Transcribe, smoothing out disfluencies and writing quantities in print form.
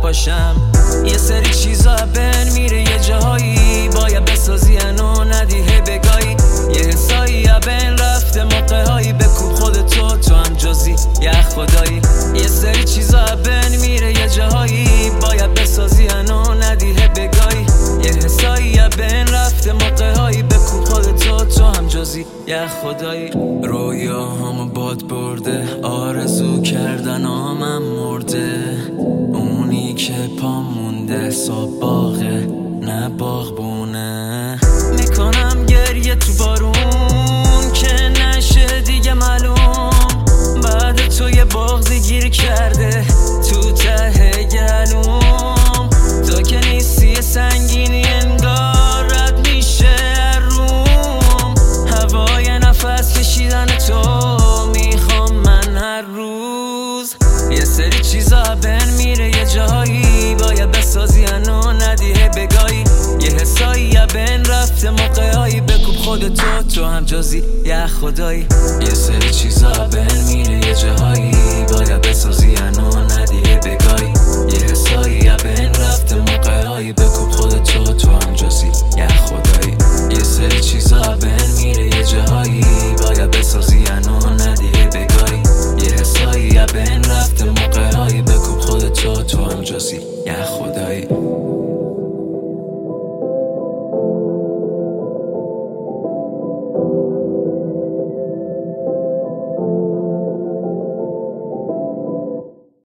باشم. یه سری چیزا بین میره یه جاهایی، باید بسازی انو ندی هی بگایی. یه حسایی بین رفته موقع هایی، بکوب خودتو تو هم جزی یه خدایی. یه سری چیزا بین میره یه جاهایی، باید بسازی انو ندی هی بگایی. یه حسایی بین رفته موقع هایی، بکوب خودتو تو هم جزی یه خدایی. رویاهامو باد برده، آرزو کردن آمم مرده. اونی که پا مونده صبح باغه نه باغبونه. میکنم گریه تو بارون که نشه دیگه معلوم. بعد تو یه بغضی گیر کرده تو ته گلوم. تو که نیستی سنگینی انگار رد میشه روم. هوای نفس کشیدن تو میخوام من هر روز. یه سری چیزا بین میره یه جاهایی، باید بسازی انو ندی هی بگایی. یه حسایی بین رفته موقع هایی، بکوب خودتو تو هم جزی یه خدایی. یه سری چیزا بین میره یه جاهایی، باید بسازی انو ندی هی بگایی. یه حسایی بین رفته موقع هایی،